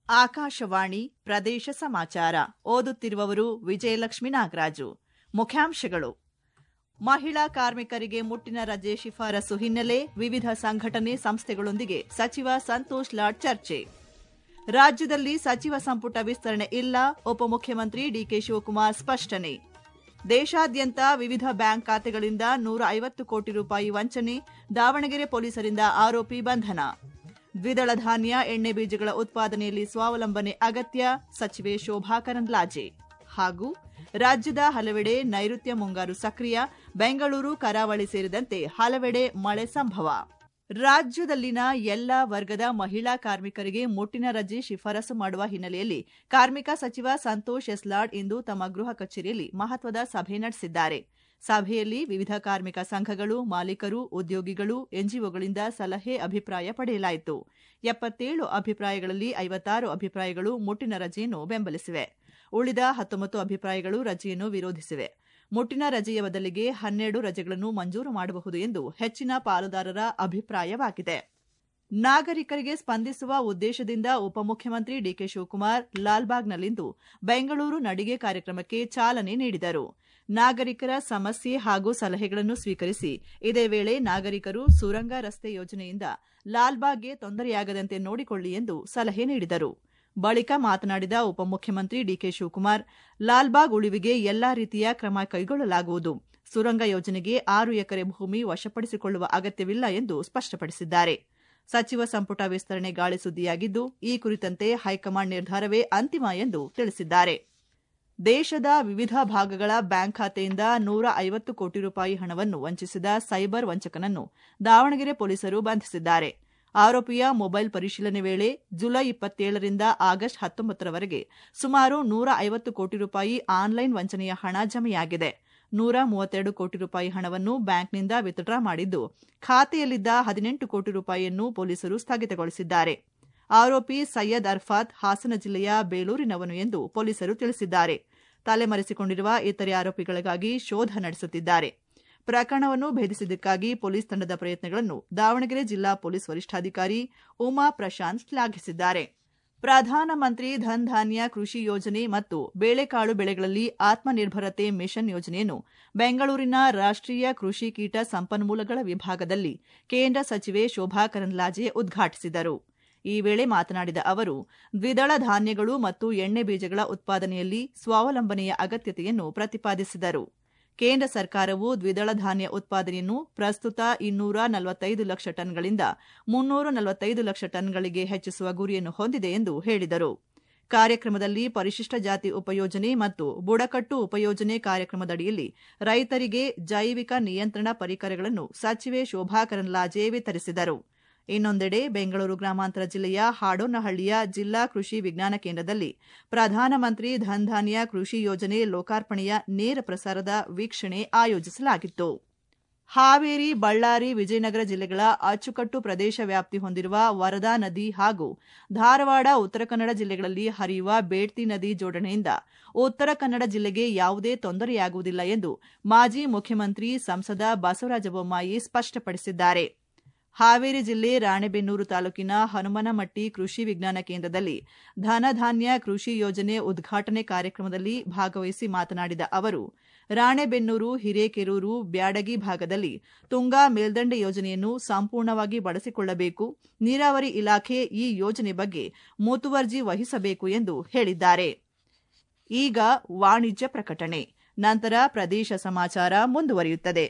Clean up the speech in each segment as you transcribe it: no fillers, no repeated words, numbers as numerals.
ಆಕಾಶವಾಣಿ ಪ್ರದೇಶ ಸಮಾಚಾರ ಓದುತ್ತಿರುವವರು ವಿಜಯಲಕ್ಷ್ಮೀ ನಾಗರಾಜು. ಮುಖ್ಯಾಂಶಗಳು: ಮಹಿಳಾ ಕಾರ್ಮಿಕರಿಗೆ ಮುಟ್ಟಿನ ರಜೆ ಶಿಫಾರಸು ಹಿನ್ನೆಲೆ ವಿವಿಧ ಸಂಘಟನೆ ಸಂಸ್ಥೆಗಳೊಂದಿಗೆ ಸಚಿವ ಸಂತೋಷ್ ಲಾಡ್ ಚರ್ಚೆ. ರಾಜ್ಯದಲ್ಲಿ ಸಚಿವ ಸಂಪುಟ ವಿಸ್ತರಣೆ ಇಲ್ಲ, ಉಪಮುಖ್ಯಮಂತ್ರಿ ಡಿಕೆ ಶಿವಕುಮಾರ್ ಸ್ಪಷ್ಟನೆ. ದೇಶಾದ್ಯಂತ ವಿವಿಧ ಬ್ಯಾಂಕ್ ಖಾತೆಗಳಿಂದ 150 ಕೋಟಿ ರೂಪಾಯಿ ವಂಚನೆ, ದಾವಣಗೆರೆ ಪೊಲೀಸರಿಂದ ಆರೋಪಿ ಬಂಧನ. ದ್ವಿದಳ ಧಾನ್ಯ ಎಣ್ಣೆ ಬೀಜಗಳ ಉತ್ಪಾದನೆಯಲ್ಲಿ ಸ್ವಾವಲಂಬನೆ ಅಗತ್ಯ, ಸಚಿವೆ ಶೋಭಾ ಕರಂದ್ಲಾಜೆ. ಹಾಗೂ ರಾಜ್ಯದ ಹಲವೆಡೆ ನೈಋತ್ಯ ಮುಂಗಾರು ಸಕ್ರಿಯ, ಬೆಂಗಳೂರು ಕರಾವಳಿ ಸೇರಿದಂತೆ ಹಲವೆಡೆ ಮಳೆ ಸಂಭವ. ರಾಜ್ಯದಲ್ಲಿನ ಎಲ್ಲ ವರ್ಗದ ಮಹಿಳಾ ಕಾರ್ಮಿಕರಿಗೆ ಮುಟ್ಟಿನ ರಜೆ ಶಿಫಾರಸು ಮಾಡುವ ಹಿನ್ನೆಲೆಯಲ್ಲಿ ಕಾರ್ಮಿಕ ಸಚಿವ ಸಂತೋಷ್ ಎಸ್ ಲಾಡ್ ಇಂದು ತಮ್ಮ ಗೃಹ ಕಚೇರಿಯಲ್ಲಿ ಮಹತ್ವದ ಸಭೆ ನಡೆಸಿದ್ದಾರೆ. ಸಭೆಯಲ್ಲಿ ವಿವಿಧ ಕಾರ್ಮಿಕ ಸಂಘಗಳು, ಮಾಲೀಕರು, ಉದ್ಯೋಗಿಗಳು, ಎನ್ಜಿಒಗಳಿಂದ ಸಲಹೆ, ಅಭಿಪ್ರಾಯ ಪಡೆಯಲಾಯಿತು. 77 ಅಭಿಪ್ರಾಯಗಳಲ್ಲಿ 56 ಅಭಿಪ್ರಾಯಗಳು ಮುಟ್ಟಿನ ರಜೆಯನ್ನು ಬೆಂಬಲಿಸಿವೆ. ಉಳಿದ 19 ಅಭಿಪ್ರಾಯಗಳು ರಜೆಯನ್ನು ವಿರೋಧಿಸಿವೆ. ಮುಟ್ಟಿನ ರಜೆಯ ಬದಲಿಗೆ 12 ರಜೆಗಳನ್ನು ಮಂಜೂರು ಮಾಡಬಹುದು ಎಂದು ಹೆಚ್ಚಿನ ಪಾಲುದಾರರ ಅಭಿಪ್ರಾಯವಾಗಿದೆ. ನಾಗರಿಕರಿಗೆ ಸ್ಪಂದಿಸುವ ಉದ್ದೇಶದಿಂದ ಉಪಮುಖ್ಯಮಂತ್ರಿ ಡಿಕೆ ಶಿವಕುಮಾರ್ ಲಾಲ್ಬಾಗ್ನಲ್ಲಿಂದು ಬೆಂಗಳೂರು ನಡಿಗೆ ಕಾರ್ಯಕ್ರಮಕ್ಕೆ ಚಾಲನೆ ನೀಡಿದರು. ನಾಗರಿಕರ ಸಮಸ್ಯೆ ಹಾಗೂ ಸಲಹೆಗಳನ್ನು ಸ್ವೀಕರಿಸಿ ಇದೇ ವೇಳೆ ನಾಗರಿಕರು ಸುರಂಗ ರಸ್ತೆ ಯೋಜನೆಯಿಂದ ಲಾಲ್ಬಾಗ್ಗೆ ತೊಂದರೆಯಾಗದಂತೆ ನೋಡಿಕೊಳ್ಳಿ ಎಂದು ಸಲಹೆ ನೀಡಿದರು. ಬಳಿಕ ಮಾತನಾಡಿದ ಉಪಮುಖ್ಯಮಂತ್ರಿ ಡಿಕೆ ಶಿವಕುಮಾರ್, ಲಾಲ್ಬಾಗ್ ಉಳಿವಿಗೆ ಎಲ್ಲಾ ರೀತಿಯ ಕ್ರಮ ಕೈಗೊಳ್ಳಲಾಗುವುದು. ಸುರಂಗ ಯೋಜನೆಗೆ 6 ಎಕರೆ ಭೂಮಿ ವಶಪಡಿಸಿಕೊಳ್ಳುವ ಅಗತ್ಯವಿಲ್ಲ ಎಂದು ಸ್ಪಷ್ಟಪಡಿಸಿದ್ದಾರೆ. ಸಚಿವ ಸಂಪುಟ ವಿಸ್ತರಣೆ ಗಾಳಿ ಸುದ್ದಿಯಾಗಿದ್ದು, ಈ ಕುರಿತಂತೆ ಹೈಕಮಾಂಡ್ ನಿರ್ಧಾರವೇ ಅಂತಿಮ ಎಂದು ತಿಳಿಸಿದ್ದಾರೆ. ದೇಶದ ವಿವಿಧ ಭಾಗಗಳ ಬ್ಯಾಂಕ್ ಖಾತೆಯಿಂದ 150 ಕೋಟಿ ರೂಪಾಯಿ ಹಣವನ್ನು ವಂಚಿಸಿದ ಸೈಬರ್ ವಂಚಕನನ್ನು ದಾವಣಗೆರೆ ಪೊಲೀಸರು ಬಂಧಿಸಿದ್ದಾರೆ. ಆರೋಪಿಯ ಮೊಬೈಲ್ ಪರಿಶೀಲನೆ ವೇಳೆ ಜುಲೈ 27ರಿಂದ ಆಗಸ್ಟ್ 19ರವರೆಗೆ ಸುಮಾರು 150 ಕೋಟಿ ರೂಪಾಯಿ ಆನ್ಲೈನ್ ವಂಚನೆಯ ಹಣ ಜಮೆಯಾಗಿದೆ. 132 ಕೋಟಿ ರೂಪಾಯಿ ಹಣವನ್ನು ಬ್ಯಾಂಕ್ನಿಂದ ವಿತ್ಡ್ರಾ ಮಾಡಿದ್ದು, ಖಾತೆಯಲ್ಲಿದ್ದ 18 ಕೋಟಿ ರೂಪಾಯಿಯನ್ನು ಪೊಲೀಸರು ಸ್ಥಗಿತಗೊಳಿಸಿದ್ದಾರೆ. ಆರೋಪಿ ಸೈಯದ್ ಅರ್ಫಾತ್ ಹಾಸನ ಜಿಲ್ಲೆಯ ಬೇಲೂರಿನವನು ಎಂದು ಪೊಲೀಸರು ತಿಳಿಸಿದ್ದಾರೆ. ತಲೆಮರೆಸಿಕೊಂಡಿರುವ ಇತರೆ ಆರೋಪಿಗಳಿಗಾಗಿ ಶೋಧ ನಡೆಸುತ್ತಿದ್ದಾರೆ. ಪ್ರಕರಣವನ್ನು ಭೇದಿಸಿದ್ದಕ್ಕಾಗಿ ಪೊಲೀಸ್ ತಂಡದ ಪ್ರಯತ್ನಗಳನ್ನು ದಾವಣಗೆರೆ ಜಿಲ್ಲಾ ಪೊಲೀಸ್ ವರಿಷ್ಠಾಧಿಕಾರಿ ಉಮಾ ಪ್ರಶಾಂತ್ ಶ್ಲಾಘಿಸಿದ್ದಾರೆ. ಪ್ರಧಾನಮಂತ್ರಿ ಧನ್ ಧಾನ್ಯ ಕೃಷಿ ಯೋಜನೆ ಮತ್ತು ಬೇಳೆಕಾಳು ಬೆಳೆಗಳಲ್ಲಿ ಆತ್ಮನಿರ್ಭರತೆ ಮಿಷನ್ ಯೋಜನೆಯನ್ನು ಬೆಂಗಳೂರಿನ ರಾಷ್ಟ್ರೀಯ ಕೃಷಿ ಕೀಟ ಸಂಪನ್ಮೂಲಗಳ ವಿಭಾಗದಲ್ಲಿ ಕೇಂದ್ರ ಸಚಿವೆ ಶೋಭಾ ಕರಂದ್ಲಾಜೆ ಉದ್ಘಾಟಿಸಿದರು. ಈ ವೇಳೆ ಮಾತನಾಡಿದ ಅವರು, ದ್ವಿದಳ ಧಾನ್ಯಗಳು ಮತ್ತು ಎಣ್ಣೆ ಬೀಜಗಳ ಉತ್ಪಾದನೆಯಲ್ಲಿ ಸ್ವಾವಲಂಬನೆಯ ಅಗತ್ಯತೆಯನ್ನು ಪ್ರತಿಪಾದಿಸಿದರು. ಕೇಂದ್ರ ಸರ್ಕಾರವು ದ್ವಿದಳ ಧಾನ್ಯ ಉತ್ಪಾದನೆಯನ್ನು ಪ್ರಸ್ತುತ 245 ಲಕ್ಷ ಟನ್ಗಳಿಂದ 345 ಲಕ್ಷ ಟನ್ಗಳಿಗೆ ಹೆಚ್ಚಿಸುವ ಗುರಿಯನ್ನು ಹೊಂದಿದೆ ಎಂದು ಹೇಳಿದರು. ಕಾರ್ಯಕ್ರಮದಲ್ಲಿ ಪರಿಶಿಷ್ಟ ಜಾತಿ ಉಪಯೋಜನೆ ಮತ್ತು ಬುಡಕಟ್ಟು ಉಪಯೋಜನೆ ಕಾರ್ಯಕ್ರಮದಡಿಯಲ್ಲಿ ರೈತರಿಗೆ ಜೈವಿಕ ನಿಯಂತ್ರಣ ಪರಿಕರಗಳನ್ನು ಸಚಿವೆ ಶೋಭಾ ಕರಂದ್ಲಾಜೆ ವಿತರಿಸಿದರು. ಇನ್ನೊಂದೆಡೆ ಬೆಂಗಳೂರು ಗ್ರಾಮಾಂತರ ಜಿಲ್ಲೆಯ ಹಾಡೋನಹಳ್ಳಿಯ ಜಿಲ್ಲಾ ಕೃಷಿ ವಿಜ್ಞಾನ ಕೇಂದ್ರದಲ್ಲಿ ಪ್ರಧಾನಮಂತ್ರಿ ಧನ್ ಧಾನ್ಯ ಕೃಷಿ ಯೋಜನೆ ಲೋಕಾರ್ಪಣೆಯ ನೇರ ಪ್ರಸಾರದ ವೀಕ್ಷಣೆ ಆಯೋಜಿಸಲಾಗಿತ್ತು. ಹಾವೇರಿ, ಬಳ್ಳಾರಿ, ವಿಜಯನಗರ ಜಿಲ್ಲೆಗಳ ಅಚ್ಚುಕಟ್ಟು ಪ್ರದೇಶ ವ್ಯಾಪ್ತಿ ಹೊಂದಿರುವ ವರದಾ ನದಿ ಹಾಗೂ ಧಾರವಾಡ, ಉತ್ತರ ಕನ್ನಡ ಜಿಲ್ಲೆಗಳಲ್ಲಿ ಹರಿಯುವ ಬೇಡ್ತಿ ನದಿ ಜೋಡಣೆಯಿಂದ ಉತ್ತರ ಕನ್ನಡ ಜಿಲ್ಲೆಗೆ ಯಾವುದೇ ತೊಂದರೆಯಾಗುವುದಿಲ್ಲ ಎಂದು ಮಾಜಿ ಮುಖ್ಯಮಂತ್ರಿ ಸಂಸದ ಬಸವರಾಜ ಬೊಮ್ಮಾಯಿ ಸ್ಪಷ್ಟಪಡಿಸಿದ್ದಾರೆ. ಹಾವೇರಿ ಜಿಲ್ಲೆ ರಾಣೆಬೆನ್ನೂರು ತಾಲೂಕಿನ ಹನುಮನಮಟ್ಟಿ ಕೃಷಿ ವಿಜ್ಞಾನ ಕೇಂದ್ರದಲ್ಲಿ ಧನಧಾನ್ಯ ಕೃಷಿ ಯೋಜನೆ ಉದ್ಘಾಟನೆ ಕಾರ್ಯಕ್ರಮದಲ್ಲಿ ಭಾಗವಹಿಸಿ ಮಾತನಾಡಿದ ಅವರು, ರಾಣೆಬೆನ್ನೂರು, ಹಿರೇಕೆರೂರು, ಬ್ಯಾಡಗಿ ಭಾಗದಲ್ಲಿ ತುಂಗಾ ಮೇಲ್ದಂಡೆ ಯೋಜನೆಯನ್ನು ಸಂಪೂರ್ಣವಾಗಿ ಬಳಸಿಕೊಳ್ಳಬೇಕು. ನೀರಾವರಿ ಇಲಾಖೆ ಈ ಯೋಜನೆ ಬಗ್ಗೆ ಮುತುವರ್ಜಿ ವಹಿಸಬೇಕು ಎಂದು ಹೇಳಿದ್ದಾರೆ. ಈಗ ವಾಣಿಜ್ಯ ಪ್ರಕಟಣೆ, ನಂತರ ಪ್ರದೇಶ ಸಮಾಚಾರ ಮುಂದುವರಿಯುತ್ತದೆ.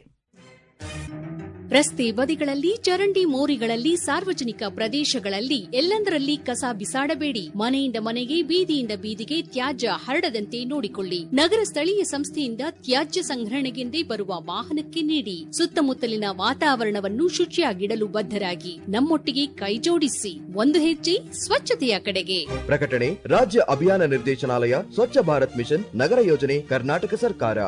ರಸ್ತೆ ಬದಿಗಳಲ್ಲಿ, ಚರಂಡಿ ಮೋರಿಗಳಲ್ಲಿ, ಸಾರ್ವಜನಿಕ ಪ್ರದೇಶಗಳಲ್ಲಿ ಎಲ್ಲೆಂದರಲ್ಲಿ ಕಸ ಬಿಸಾಡಬೇಡಿ. ಮನೆಯಿಂದ ಮನೆಗೆ, ಬೀದಿಯಿಂದ ಬೀದಿಗೆ ತ್ಯಾಜ್ಯ ಹರಡದಂತೆ ನೋಡಿಕೊಳ್ಳಿ. ನಗರ ಸ್ಥಳೀಯ ಸಂಸ್ಥೆಯಿಂದ ತ್ಯಾಜ್ಯ ಸಂಗ್ರಹಣೆಗೆಂದೇ ಬರುವ ವಾಹನಕ್ಕೆ ನೀಡಿ. ಸುತ್ತಮುತ್ತಲಿನ ವಾತಾವರಣವನ್ನು ಶುಚಿಯಾಗಿಡಲು ಬದ್ಧರಾಗಿ ನಮ್ಮೊಟ್ಟಿಗೆ ಕೈಜೋಡಿಸಿ. ಒಂದು ಹೆಜ್ಜೆ ಸ್ವಚ್ಛತೆಯ ಕಡೆಗೆ. ಪ್ರಕಟಣೆ ರಾಜ್ಯ ಅಭಿಯಾನ ನಿರ್ದೇಶನಾಲಯ, ಸ್ವಚ್ಛ ಭಾರತ್ ಮಿಷನ್, ನಗರ ಯೋಜನೆ, ಕರ್ನಾಟಕ ಸರ್ಕಾರ.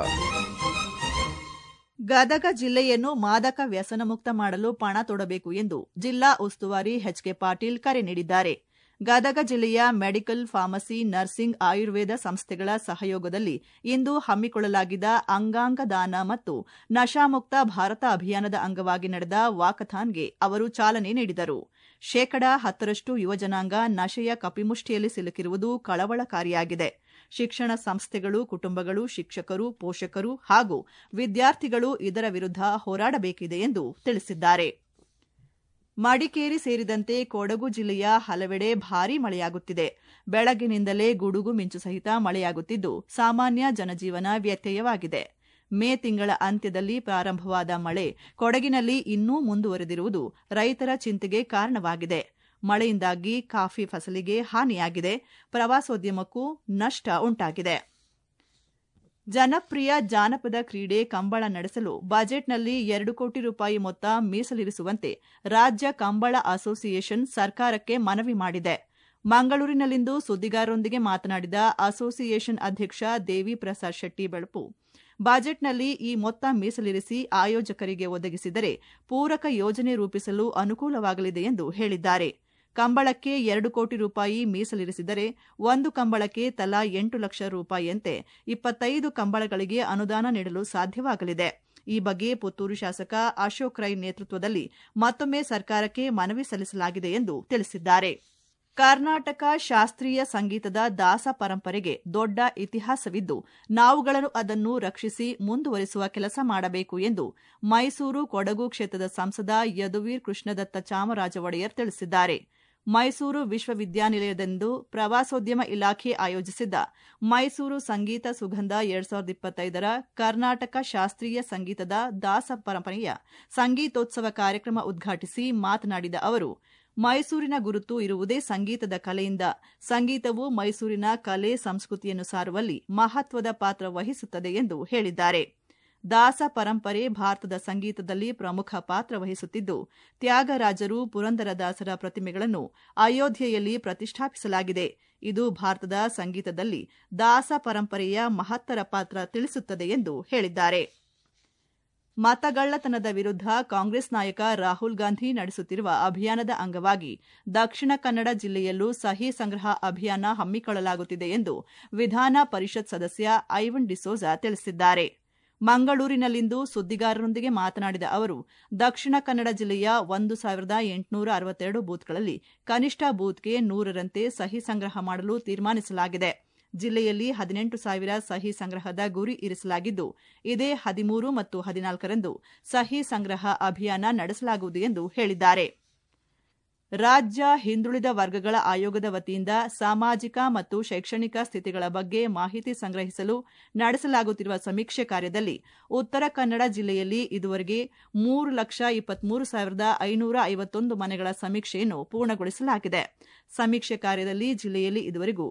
ಗದಗ ಜಿಲ್ಲೆಯನ್ನು ಮಾದಕ ವ್ಯಸನ ಮುಕ್ತ ಮಾಡಲು ಪಣ ತೊಡಬೇಕು ಎಂದು ಜಿಲ್ಲಾ ಉಸ್ತುವಾರಿ ಎಚ್.ಕೆ. ಪಾಟೀಲ್ ಕರೆ ನೀಡಿದ್ದಾರೆ. ಗದಗ ಜಿಲ್ಲೆಯ ಮೆಡಿಕಲ್, ಫಾರ್ಮಸಿ, ನರ್ಸಿಂಗ್, ಆಯುರ್ವೇದ ಸಂಸ್ಥೆಗಳ ಸಹಯೋಗದಲ್ಲಿ ಇಂದು ಹಮ್ಮಿಕೊಳ್ಳಲಾಗಿದ್ದ ಅಂಗಾಂಗ ದಾನ ಮತ್ತು ನಶಾಮುಕ್ತ ಭಾರತ ಅಭಿಯಾನದ ಅಂಗವಾಗಿ ನಡೆದ ವಾಕಥಾನ್ಗೆ ಅವರು ಚಾಲನೆ ನೀಡಿದರು. 10% ಯುವಜನಾಂಗ ನಶೆಯ ಕಪಿಮುಷ್ಟಿಯಲ್ಲಿ ಸಿಲುಕಿರುವುದು ಕಳವಳಕಾರಿಯಾಗಿದೆ. ಶಿಕ್ಷಣ ಸಂಸ್ಥೆಗಳು, ಕುಟುಂಬಗಳು, ಶಿಕ್ಷಕರು, ಪೋಷಕರು ಹಾಗೂ ವಿದ್ಯಾರ್ಥಿಗಳು ಇದರ ವಿರುದ್ಧ ಹೋರಾಡಬೇಕಿದೆ ಎಂದು ತಿಳಿಸಿದ್ದಾರೆ. ಮಡಿಕೇರಿ ಸೇರಿದಂತೆ ಕೊಡಗು ಜಿಲ್ಲೆಯ ಹಲವೆಡೆ ಭಾರೀ ಮಳೆಯಾಗುತ್ತಿದೆ. ಬೆಳಗ್ಗಿನಿಂದಲೇ ಗುಡುಗು ಮಿಂಚು ಸಹಿತ ಮಳೆಯಾಗುತ್ತಿದ್ದು ಸಾಮಾನ್ಯ ಜನಜೀವನ ವ್ಯತ್ಯಯವಾಗಿದೆ. ಮೇ ತಿಂಗಳ ಅಂತ್ಯದಲ್ಲಿ ಪ್ರಾರಂಭವಾದ ಮಳೆ ಕೊಡಗಿನಲ್ಲಿ ಇನ್ನೂ ಮುಂದುವರೆದಿರುವುದು ರೈತರ ಚಿಂತೆಗೆ ಕಾರಣವಾಗಿದೆ. ಮಳೆಯಿಂದಾಗಿ ಕಾಫಿ ಫಸಲಿಗೆ ಹಾನಿಯಾಗಿದೆ. ಪ್ರವಾಸೋದ್ಯಮಕ್ಕೂ ನಷ್ಟ ಉಂಟಾಗಿದೆ. ಜನಪ್ರಿಯ ಜಾನಪದ ಕ್ರೀಡೆ ಕಂಬಳ ನಡೆಸಲು ಬಜೆಟ್ನಲ್ಲಿ 2 ಕೋಟಿ ರೂಪಾಯಿ ಮೊತ್ತ ಮೀಸಲಿರಿಸುವಂತೆ ರಾಜ್ಯ ಕಂಬಳ ಅಸೋಸಿಯೇಷನ್ ಸರ್ಕಾರಕ್ಕೆ ಮನವಿ ಮಾಡಿದೆ. ಮಂಗಳೂರಿನಲ್ಲಿಂದು ಸುದ್ದಿಗಾರರೊಂದಿಗೆ ಮಾತನಾಡಿದ ಅಸೋಸಿಯೇಷನ್ ಅಧ್ಯಕ್ಷ ದೇವಿ ಪ್ರಸಾದ್ ಶೆಟ್ಟಿ ಬೆಳಪು, ಬಜೆಟ್ನಲ್ಲಿ ಈ ಮೊತ್ತ ಮೀಸಲಿರಿಸಿ ಆಯೋಜಕರಿಗೆ ಒದಗಿಸಿದರೆ ಪೂರಕ ಯೋಜನೆ ರೂಪಿಸಲು ಅನುಕೂಲವಾಗಲಿದೆ ಎಂದು ಹೇಳಿದ್ದಾರೆ. ಕಂಬಳಕ್ಕೆ 2 ಕೋಟಿ ರೂಪಾಯಿ ಮೀಸಲಿರಿಸಿದರೆ ಒಂದು ಕಂಬಳಕ್ಕೆ ತಲಾ 8 ಲಕ್ಷ ರೂಪಾಯಿಯಂತೆ 25 ಕಂಬಳಗಳಿಗೆ ಅನುದಾನ ನೀಡಲು ಸಾಧ್ಯವಾಗಲಿದೆ. ಈ ಬಗ್ಗೆ ಪುತ್ತೂರು ಶಾಸಕ ಅಶೋಕ್ ರೈ ನೇತೃತ್ವದಲ್ಲಿ ಮತ್ತೊಮ್ಮೆ ಸರ್ಕಾರಕ್ಕೆ ಮನವಿ ಸಲ್ಲಿಸಲಾಗಿದೆ ಎಂದು ತಿಳಿಸಿದ್ದಾರೆ. ಕರ್ನಾಟಕ ಶಾಸ್ತ್ರೀಯ ಸಂಗೀತದ ದಾಸ ಪರಂಪರೆಗೆ ದೊಡ್ಡ ಇತಿಹಾಸವಿದ್ದು ನಾವುಗಳು ಅದನ್ನು ರಕ್ಷಿಸಿ ಮುಂದುವರಿಸುವ ಕೆಲಸ ಮಾಡಬೇಕು ಎಂದು ಮೈಸೂರು ಕೊಡಗು ಕ್ಷೇತ್ರದ ಸಂಸದ ಯದುವೀರ್ ಕೃಷ್ಣದತ್ತ ಚಾಮರಾಜ ಒಡೆಯರ್ ತಿಳಿಸಿದ್ದಾರೆ. ಮೈಸೂರು ವಿಶ್ವವಿದ್ಯಾನಿಲಯದಂದು ಪ್ರವಾಸೋದ್ಯಮ ಇಲಾಖೆ ಆಯೋಜಿಸಿದ್ದ ಮೈಸೂರು ಸಂಗೀತ ಸುಗಂಧ 2025ರ ಕರ್ನಾಟಕ ಶಾಸ್ತ್ರೀಯ ಸಂಗೀತದ ದಾಸ ಪರಂಪರೆಯ ಸಂಗೀತೋತ್ಸವ ಕಾರ್ಯಕ್ರಮ ಉದ್ಘಾಟಿಸಿ ಮಾತನಾಡಿದ ಅವರು, ಮೈಸೂರಿನ ಗುರುತು ಇರುವುದೇ ಸಂಗೀತದ ಕಲೆಯಿಂದ. ಸಂಗೀತವು ಮೈಸೂರಿನ ಕಲೆ ಸಂಸ್ಕೃತಿಯನ್ನು ಸಾರುವಲ್ಲಿ ಮಹತ್ವದ ಪಾತ್ರ ವಹಿಸುತ್ತದೆ ಎಂದು ಹೇಳಿದ್ದಾರೆ. ದಾಸ ಪರಂಪರೆ ಭಾರತದ ಸಂಗೀತದಲ್ಲಿ ಪ್ರಮುಖ ಪಾತ್ರ ವಹಿಸುತ್ತಿದ್ದು, ತ್ಯಾಗರಾಜರು, ಪುರಂದರದಾಸರ ಪ್ರತಿಮೆಗಳನ್ನು ಅಯೋಧ್ಯೆಯಲ್ಲಿ ಪ್ರತಿಷ್ಠಾಪಿಸಲಾಗಿದೆ. ಇದು ಭಾರತದ ಸಂಗೀತದಲ್ಲಿ ದಾಸ ಪರಂಪರೆಯ ಮಹತ್ತರ ಪಾತ್ರ ತಿಳಿಸುತ್ತದೆ ಎಂದು ಹೇಳಿದ್ದಾರೆ. ಮತಗಳ್ಳತನದ ವಿರುದ್ಧ ಕಾಂಗ್ರೆಸ್ ನಾಯಕ ರಾಹುಲ್ ಗಾಂಧಿ ನಡೆಸುತ್ತಿರುವ ಅಭಿಯಾನದ ಅಂಗವಾಗಿ ದಕ್ಷಿಣ ಕನ್ನಡ ಜಿಲ್ಲೆಯಲ್ಲೂ ಸಹಿ ಸಂಗ್ರಹ ಅಭಿಯಾನ ಹಮ್ಮಿಕೊಳ್ಳಲಾಗುತ್ತಿದೆ ಎಂದು ವಿಧಾನ ಪರಿಷತ್ ಸದಸ್ಯ ಐವನ್ ಡಿಸೋಜಾ ತಿಳಿಸಿದ್ದಾರೆ. ಮಂಗಳೂರಿನಲ್ಲಿಂದು ಸುದ್ದಿಗಾರರೊಂದಿಗೆ ಮಾತನಾಡಿದ ಅವರು, ದಕ್ಷಿಣ ಕನ್ನಡ ಜಿಲ್ಲೆಯ 1862 ಬೂತ್ಗಳಲ್ಲಿ ಕನಿಷ್ಠ ಬೂತ್ಗೆ 100ರಂತೆ ಸಹಿ ಸಂಗ್ರಹ ಮಾಡಲು ತೀರ್ಮಾನಿಸಲಾಗಿದೆ. ಜಿಲ್ಲೆಯಲ್ಲಿ 18,000 ಸಹಿ ಸಂಗ್ರಹದ ಗುರಿ ಇರಿಸಲಾಗಿದ್ದು, ಇದೇ 13 ಮತ್ತು 14ರಂದು ಸಹಿ ಸಂಗ್ರಹ ಅಭಿಯಾನ ನಡೆಸಲಾಗುವುದು ಎಂದು ಹೇಳಿದ್ದಾರೆ. ರಾಜ್ಯ ಹಿಂದುಳಿದ ವರ್ಗಗಳ ಆಯೋಗದ ವತಿಯಿಂದ ಸಾಮಾಜಿಕ ಮತ್ತು ಶೈಕ್ಷಣಿಕ ಸ್ಥಿತಿಗಳ ಬಗ್ಗೆ ಮಾಹಿತಿ ಸಂಗ್ರಹಿಸಲು ನಡೆಸಲಾಗುತ್ತಿರುವ ಸಮೀಕ್ಷೆ ಕಾರ್ಯದಲ್ಲಿ ಉತ್ತರ ಕನ್ನಡ ಜಿಲ್ಲೆಯಲ್ಲಿ ಇದುವರೆಗೆ 3,23,551 ಮನೆಗಳ ಸಮೀಕ್ಷೆಯನ್ನು ಪೂರ್ಣಗೊಳಿಸಲಾಗಿದೆ. ಸಮೀಕ್ಷೆ ಕಾರ್ಯದಲ್ಲಿ ಜಿಲ್ಲೆಯಲ್ಲಿ ಇದುವರೆಗೂ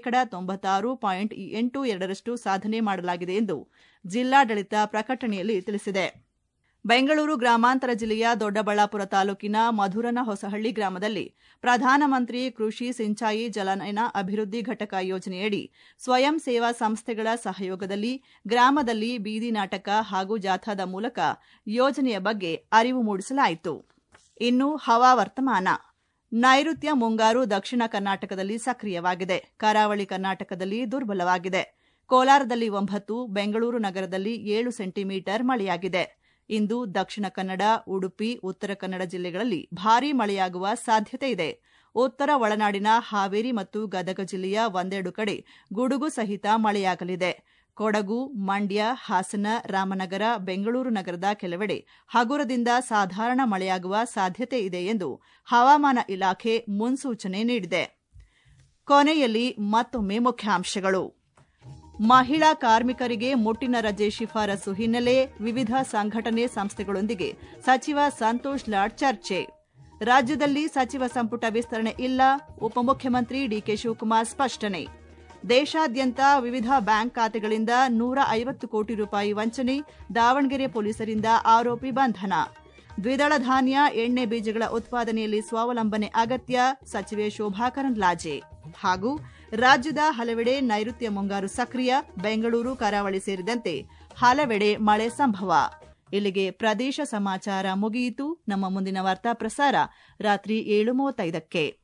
96.82% ಸಾಧನೆ ಮಾಡಲಾಗಿದೆ ಎಂದು ಜಿಲ್ಲಾಡಳಿತ ಪ್ರಕಟಣೆಯಲ್ಲಿ ತಿಳಿಸಿದೆ. ಬೆಂಗಳೂರು ಗ್ರಾಮಾಂತರ ಜಿಲ್ಲೆಯ ದೊಡ್ಡಬಳ್ಳಾಪುರ ತಾಲೂಕಿನ ಮಧುರನ ಹೊಸಹಳ್ಳಿ ಗ್ರಾಮದಲ್ಲಿ ಪ್ರಧಾನಮಂತ್ರಿ ಕೃಷಿ ಸಿಂಚಾಯಿ ಜಲನಯನ ಅಭಿವೃದ್ಧಿ ಘಟಕ ಯೋಜನೆಯಡಿ ಸ್ವಯಂ ಸೇವಾ ಸಂಸ್ಥೆಗಳ ಸಹಯೋಗದಲ್ಲಿ ಗ್ರಾಮದಲ್ಲಿ ಬೀದಿ ನಾಟಕ ಹಾಗೂ ಜಾಥಾದ ಮೂಲಕ ಯೋಜನೆಯ ಬಗ್ಗೆ ಅರಿವು ಮೂಡಿಸಲಾಯಿತು. ಇನ್ನು ಹವಾವರ್ತಮಾನ. ನೈಋತ್ಯ ಮುಂಗಾರು ದಕ್ಷಿಣ ಕರ್ನಾಟಕದಲ್ಲಿ ಸಕ್ರಿಯವಾಗಿದೆ. ಕರಾವಳಿ ಕರ್ನಾಟಕದಲ್ಲಿ ದುರ್ಬಲವಾಗಿದೆ. ಕೋಲಾರದಲ್ಲಿ 9, ಬೆಂಗಳೂರು ನಗರದಲ್ಲಿ 7 ಸೆಂಟಿಮೀಟರ್ ಮಳೆಯಾಗಿದೆ. ಇಂದು ದಕ್ಷಿಣ ಕನ್ನಡ, ಉಡುಪಿ, ಉತ್ತರ ಕನ್ನಡ ಜಿಲ್ಲೆಗಳಲ್ಲಿ ಭಾರೀ ಮಳೆಯಾಗುವ ಸಾಧ್ಯತೆ ಇದೆ. ಉತ್ತರ ಒಳನಾಡಿನ ಹಾವೇರಿ ಮತ್ತು ಗದಗ ಜಿಲ್ಲೆಯ ಒಂದೆರಡು ಕಡೆ ಗುಡುಗು ಸಹಿತ ಮಳೆಯಾಗಲಿದೆ. ಕೊಡಗು, ಮಂಡ್ಯ, ಹಾಸನ, ರಾಮನಗರ, ಬೆಂಗಳೂರು ನಗರದ ಕೆಲವೆಡೆ ಹಗುರದಿಂದ ಸಾಧಾರಣ ಮಳೆಯಾಗುವ ಸಾಧ್ಯತೆ ಇದೆ ಎಂದು ಹವಾಮಾನ ಇಲಾಖೆ ಮುನ್ಸೂಚನೆ ನೀಡಿದೆ. ಕೊನೆಯಲ್ಲಿ ಮತ್ತೊಮ್ಮೆ ಮುಖ್ಯಾಂಶಗಳು. ಮಹಿಳಾ ಕಾರ್ಮಿಕರಿಗೆ ಮುಟ್ಟಿನ ರಜೆ ಶಿಫಾರಸು ಹಿನ್ನೆಲೆ ವಿವಿಧ ಸಂಘಟನೆ ಸಂಸ್ಥೆಗಳೊಂದಿಗೆ ಸಚಿವ ಸಂತೋಷ್ ಲಾಡ್ ಚರ್ಚೆ. ರಾಜ್ಯದಲ್ಲಿ ಸಚಿವ ಸಂಪುಟ ವಿಸ್ತರಣೆ ಇಲ್ಲ, ಉಪಮುಖ್ಯಮಂತ್ರಿ ಡಿಕೆ ಶಿವಕುಮಾರ್ ಸ್ಪಷ್ಟನೆ. ದೇಶಾದ್ಯಂತ ವಿವಿಧ ಬ್ಯಾಂಕ್ ಖಾತೆಗಳಿಂದ 150 ಕೋಟಿ ರೂಪಾಯಿ ವಂಚನೆ, ದಾವಣಗೆರೆ ಪೊಲೀಸರಿಂದ ಆರೋಪಿ ಬಂಧನ. ದ್ವಿದಳ ಧಾನ್ಯ, ಎಣ್ಣೆ ಬೀಜಗಳ ಉತ್ಪಾದನೆಯಲ್ಲಿ ಸ್ವಾವಲಂಬನೆ ಅಗತ್ಯ, ಸಚಿವೆ ಶೋಭಾ ಕರಂದ್ಲಾಜೆ. ಹಾಗೂ ರಾಜ್ಯದ ಹಲವೆಡೆ ನೈಋತ್ಯ ಮುಂಗಾರು ಸಕ್ರಿಯ, ಬೆಂಗಳೂರು ಕರಾವಳಿ ಸೇರಿದಂತೆ ಹಲವೆಡೆ ಮಳೆ ಸಂಭವ. ಇಲ್ಲಿಗೆ ಪ್ರದೇಶ ಸಮಾಚಾರ ಮುಗಿಯಿತು. ನಮ್ಮ ಮುಂದಿನ ವಾರ್ತಾ ಪ್ರಸಾರ ರಾತ್ರಿ 7:35ಕ್ಕೆ.